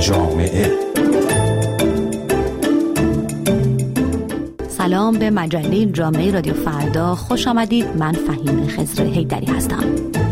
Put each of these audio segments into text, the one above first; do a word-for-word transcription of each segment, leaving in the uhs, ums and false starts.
جامعه. سلام به مجله جامعه رادیو فردا، خوش آمدید. من فهیم خضر حیدری هستم.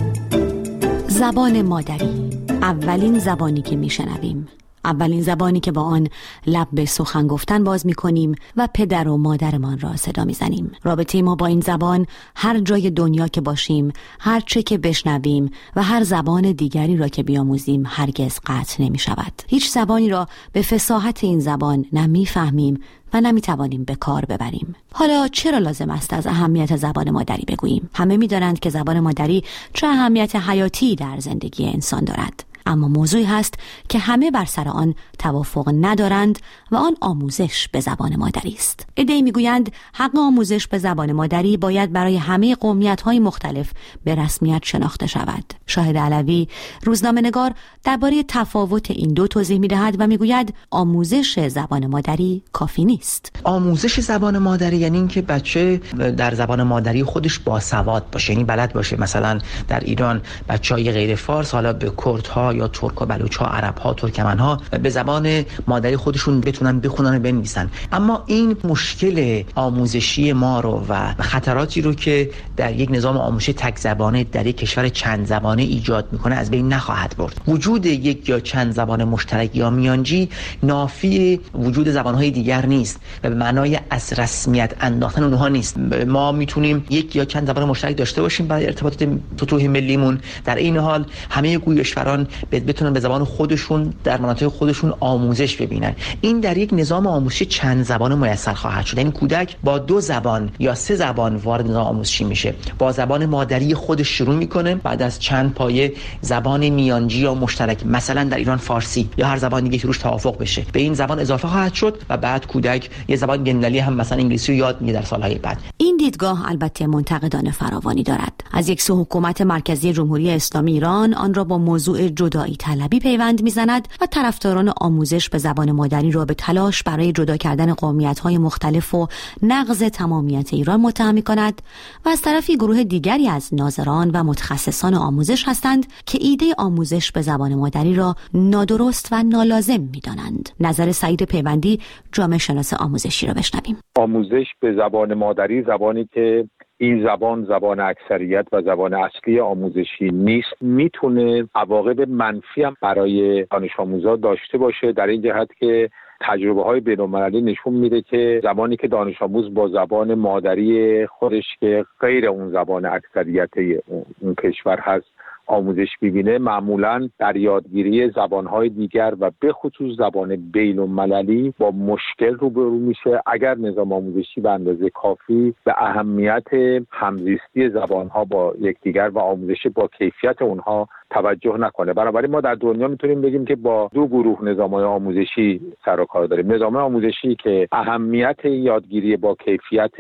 زبان مادری، اولین زبانی که میشنویم، اولین زبانی که با آن لب به سخن گفتن باز میکنیم و پدر و مادرمان را صدا میزنیم. رابطه ما با این زبان هر جای دنیا که باشیم، هر چه که بشنویم و هر زبان دیگری را که بیاموزیم هرگز قطع نمی شود. هیچ زبانی را به فصاحت این زبان نمیفهمیم و نمیتوانیم به کار ببریم. حالا چرا لازم است از اهمیت زبان مادری بگوییم؟ همه میدانند که زبان مادری چه اهمیت حیاتی در زندگی انسان دارد. اما موضوعی هست که همه بر سر آن توافق ندارند و آن آموزش به زبان مادری است. عده‌ای میگویند حق آموزش به زبان مادری باید برای همه قومیت‌های مختلف به رسمیت شناخته شود. شاهد علوی، روزنامه‌نگار، درباره تفاوت این دو توضیح می‌دهد و میگوید آموزش زبان مادری کافی نیست. آموزش زبان مادری یعنی اینکه بچه در زبان مادری خودش باسواد باشه، یعنی بلد باشه. مثلا در ایران بچه‌های غیر فارس حالا به کردها یا ترک و بلوچ‌ها، عرب‌ها، ترکمن‌ها به زبان مادری خودشون بتونن بخونن و بنویسن. اما این مشکل آموزشی ما رو و خطراتی رو که در یک نظام آموزشی تک زبانه در یک کشور چند زبانه ایجاد میکنه از بین نخواهد برد. وجود یک یا چند زبان مشترک یا میانجی نافی وجود زبان‌های دیگر نیست و به معنای از رسمیت انداختن اونها نیست. ما میتونیم یک یا چند زبان مشترک داشته باشیم برای ارتباطات سطوح ملیمون، در این حال همه گویشوران بتونن به زبان خودشون در مناطق خودشون آموزش ببینن. این در یک نظام آموزشی چند زبانه میسر خواهد شد. یعنی کودک با دو زبان یا سه زبان وارد نظام آموزشی میشه. با زبان مادری خودش شروع میکنه، بعد از چند پایه زبان میانجی یا مشترک، مثلا در ایران فارسی یا هر زبان دیگه که روش توافق بشه، به این زبان اضافه خواهد شد و بعد کودک یه زبان بین‌المللی هم مثلا انگلیسی رو یاد میگیره در سالهای بعد. این دیدگاه البته منتقدان فراوانی دارد. از یک سو حکومت مرکزی جمهوری اسلامی ایران آن را با موضوع جدایی طلبی پیوند میزند و طرفداران آموزش به زبان مادری را به تلاش برای جدا کردن قومیت‌های مختلف و نقض تمامیت ایران متهم می‌کند و از طرفی گروه دیگری از ناظران و متخصصان آموزش هستند که ایده آموزش به زبان مادری را نادرست و نالازم می‌دانند. نظر سعید پیوندی، جامعه شناس آموزشی را بشنویم. آموزش به زبان مادری، زبانی که این زبان زبان اکثریت و زبان اصلی آموزشی نیست، میتونه عواقب منفی هم برای دانش آموزا داشته باشه، در این جهت که تجربه های بین‌المللی نشون میده که زبانی که دانش آموز با زبان مادری خودش که غیر اون زبان اکثریت اون کشور هست آموزش ببینه، معمولاً در یادگیری زبان‌های دیگر و به خصوص زبان بین‌المللی با مشکل روبرو میشه اگر نظام آموزشی به اندازه کافی به اهمیت همزیستی زبان‌ها با یکدیگر و آموزش با کیفیت اونها توجه نکنه. بنابراین ما در دنیا میتونیم بگیم که با دو گروه نظام‌های آموزشی سر و کار داریم. نظام آموزشی که اهمیت یادگیری با کیفیت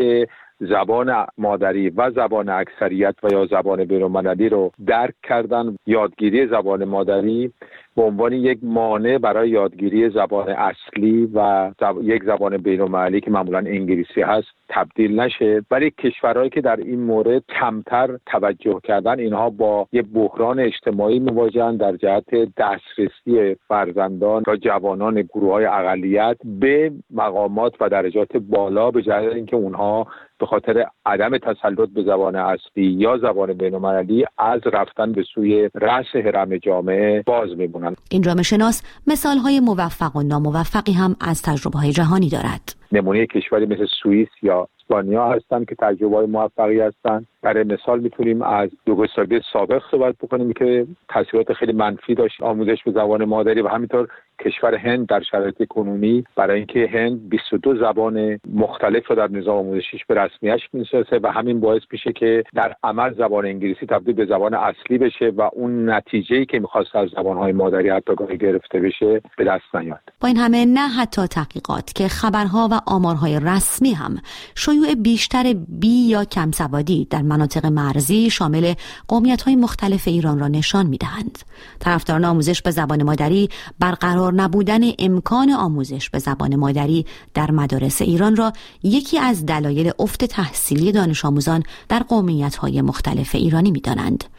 زبان مادری و زبان اکثریت و یا زبان بین‌المللی رو درک کردن، یادگیری زبان مادری به عنوان یک مانع برای یادگیری زبان اصلی و زب... یک زبان بین‌المللی که معمولا انگلیسی هست تبدیل نشه. ولی کشورهایی که در این مورد کمتر توجه کردن، اینها با یک بحران اجتماعی مواجهن در جهت دسترسی فرزندان و جوانان گروه‌های اقلیت به مقامات و درجات بالا، به جهت اینکه اونها به خاطر عدم تسلط به زبان اصلی یا زبان بین‌المللی از رفتن به سوی رأس هرم جامعه باز میمونن. این جامعه شناس مثال‌های موفق و ناموفقی هم از تجربه‌های جهانی دارد. نمونه کشوری مثل سوئیس یا اسپانیا هستن که تجربه‌های موفقی هستن. برای مثال میتونیم از یوگسلاوی سابق صحبت بکنیم که تاثیرات خیلی منفی داشت آموزش به زبان مادری، و همینطور کشور هند در شرایط کنونی برای اینکه هند بیست و دو زبان مختلف رو در نظام آموزشیش به رسمیتش می‌شناسه و همین باعث میشه که در عمل زبان انگلیسی تبدیل به زبان اصلی بشه و اون نتیجه‌ای که می‌خواست از زبان‌های مادری حتی گاهی گرفته بشه به دست نیاد. با این همه نه حتی تحقیقات که خبرها و آمارهای رسمی هم شیوع بیشتر بی یا کم سوادی در مناطق مرزی شامل قومیت‌های مختلف ایران را نشان می‌دهند. طرفداران آموزش به زبان مادری برقرار نبودن امکان آموزش به زبان مادری در مدارس ایران را یکی از دلایل افت تحصیلی دانش آموزان در قومیت‌های مختلف ایرانی می‌دانند.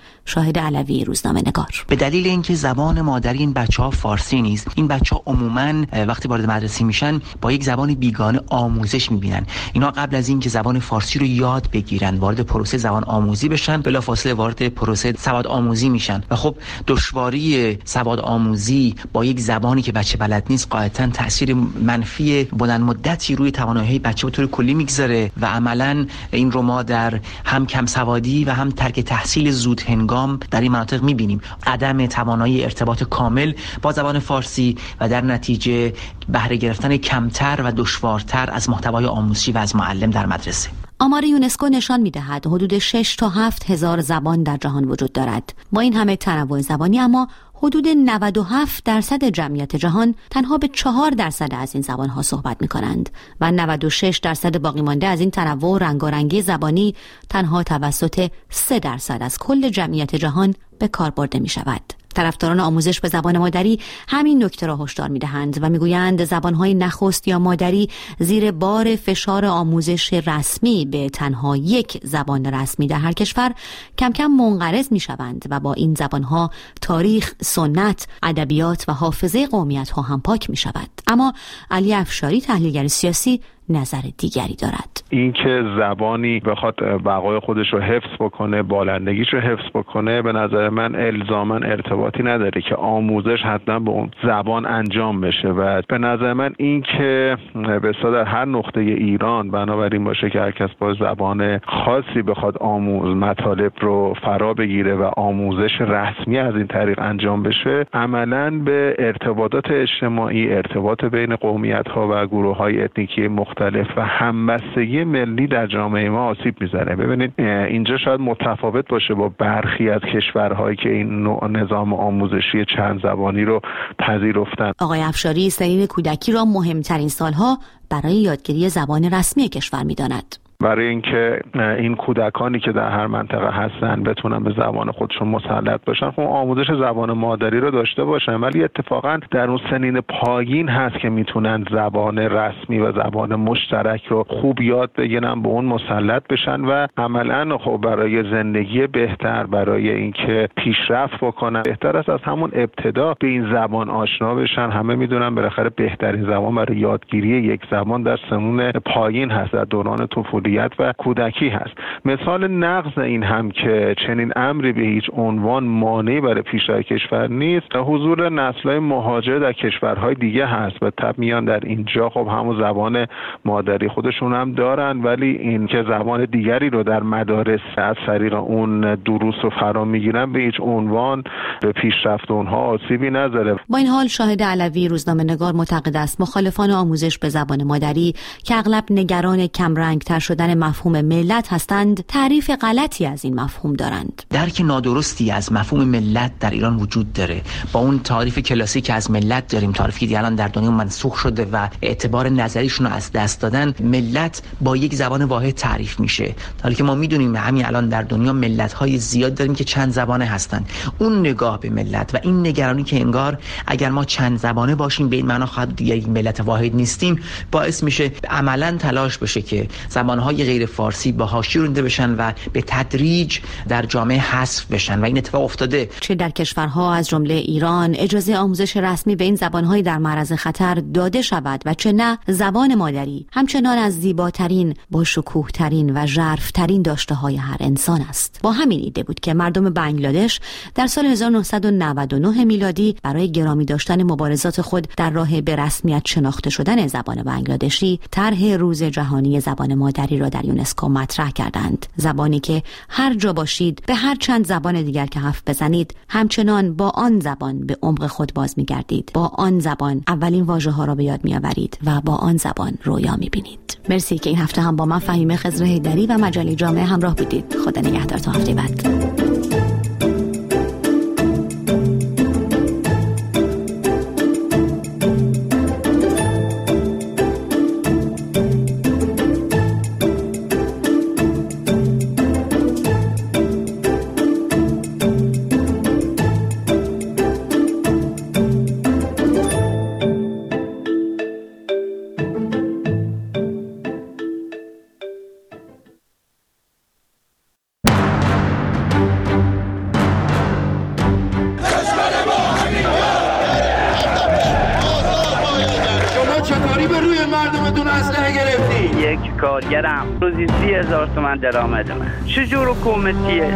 شاهد علوی روزنامه‌نگار. به دلیل اینکه زبان مادری این بچه‌ها فارسی نیست، این بچه‌ها عموماً وقتی وارد مدرسه میشن با یک زبان بیگانه آموزش میبینن. اینا قبل از اینکه زبان فارسی رو یاد بگیرن، وارد پروسه زبان آموزی بشن، بلافاصله وارد پروسه سواد آموزی میشن و خب دشواری سواد آموزی با یک زبانی که بچه بلد نیست قاعدتاً تاثیر منفی بلند مدتی روی توانایی بچه به طور کلی میگذاره و عملاً این رو ما در هم کم سوادی و هم ترک تحصیل زود هنگام در این مناطق میبینیم. عدم توانایی ارتباط کامل با زبان فارسی و در نتیجه بهره گرفتن کمتر و دشوارتر از محتوای آموزشی و از معلم در مدرسه. آمار یونسکو نشان می‌دهد حدود شش تا هفت هزار زبان در جهان وجود دارد. با این همه تنوع زبانی اما حدود نود و هفت درصد جمعیت جهان تنها به چهار درصد از این زبان‌ها صحبت می‌کنند و نود و شش درصد باقی مانده از این تنوع و رنگارنگی زبانی تنها توسط سه درصد از کل جمعیت جهان به کار برده می‌شود. طرفداران آموزش به زبان مادری همین نکته را هشدار می‌دهند و می‌گویند زبان‌های نخست یا مادری زیر بار فشار آموزش رسمی به تنها یک زبان رسمی در هر کشور کم کم منقرض می‌شوند و با این زبان‌ها تاریخ، سنت، ادبیات و حافظه قومیت‌ها هم پاک می‌شود. اما علی افشاری تحلیلگر سیاسی نظر دیگری دارد. این که زبانی بخواد بقای خودش رو حفظ بکنه، بالندگیش رو حفظ بکنه، به نظر من الزاما ارتباطی نداره که آموزش حتما به اون زبان انجام بشه و به نظر من این که به اصطلاح در هر نقطه ایران بنابراین باشه که هر کس با زبان خاصی بخواد آموز مطالب رو فرا بگیره و آموزش رسمی از این طریق انجام بشه، عملاً به ارتباطات اجتماعی، ارتباط بین قومیت‌ها و گروه‌های اتنیکی مختلف و همبستگی ملی در جامعه ما آسیب میزنه. ببینید اینجا شاید متفاوت باشه با برخی از کشورهایی که این نوع نظام آموزشی چند زبانی رو پذیرفتن. آقای افشاری سنین کودکی را مهمترین سالها برای یادگیری زبان رسمی کشور می‌داند. برای اینکه این کودکانی که در هر منطقه هستن بتونن به زبان خودشون مسلط باشن، خب آموزش زبان مادری رو داشته باشن، ولی اتفاقا در اون سنین پایین هست که میتونن زبان رسمی و زبان مشترک رو خوب یاد بگیرن، به اون مسلط بشن و عملاً خب برای زندگی بهتر، برای اینکه پیشرفت بکنن، بهتر است از همون ابتدا به این زبان آشنا بشن. همه میدونن بالاخره بهترین زبان برای یادگیری یک زبان در سنین پایین هست، در دوران طفولی و کودکی هست. مثال نقض این هم که چنین امری به هیچ عنوان مانعی برای پیشرفت کشور نیست، حضور نسل‌های مهاجر در کشورهای دیگه هست و تب میان در اینجا خب همون زبان مادری خودشون هم دارن، ولی این که زبان دیگری رو در مدارس از طریق اون دروس رو فرا میگیرن به هیچ عنوان به پیشرفت اونها آسیبی نداره. با این حال شاهد علوی روزنامه‌نگار معتقد است مخالفان آموزش به زبان مادری که اغلب نگران کمرنگ‌تر شدن مفهوم ملت هستند، تعریف غلطی از این مفهوم دارند. درک نادرستی از مفهوم ملت در ایران وجود داره. با اون تعریف کلاسیک از ملت داریم، تعریفی که الان در دنیا منسوخ شده و اعتبار نظریشون رو از دست دادن، ملت با یک زبان واحد تعریف میشه. در حالی که ما میدونیم همین الان در دنیا ملت‌های زیاد داریم که چند زبانه هستند. اون نگاه به ملت و این نگرانی که انگار اگر ما چند زبانه باشیم به این معنا خواهد دیگه یک ملت واحد نیستیم، باعث میشه عملاً تلاش بشه که زبان‌های غیر فارسی به حاشیه رانده بشن و به تدریج در جامعه حذف بشن و این اتفاق افتاده. چه در کشورها از جمله ایران اجازه آموزش رسمی به این زبان‌های در معرض خطر داده شود و چه نه، زبان مادری همچنان از زیباترین، با شکوه‌ترین و ژرف‌ترین داشته‌های هر انسان است. با همین ایده بود که مردم بنگلادش در سال هزار و نهصد و نود و نه میلادی برای گرامی داشتن مبارزات خود در راه به رسمیت شناخته شدن زبان بنگلادشی طرح روز جهانی زبان مادری را در یونسکو مطرح کردند. زبانی که هر جا باشید به هر چند زبان دیگر که حرف بزنید همچنان با آن زبان به عمق خود باز می‌گردید، با آن زبان اولین واژه‌ها را به یاد می‌آورید و با آن زبان رویا می‌بینید. مرسی که این هفته هم با من فهیمه خضر حیدری و مجله جامعه همراه بودید. خدا نگهدار تا هفته بعد. کدوم اسلحه گرفتی؟ یک کارگرم روزی سی هزار تومن درآمد من. چجور حکومتیه؟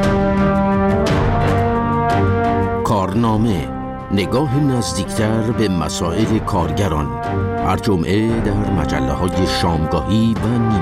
کارنامه، نگاه نزدیکتر به مسائل کارگران، هر جمعه در مجله های شامگاهی و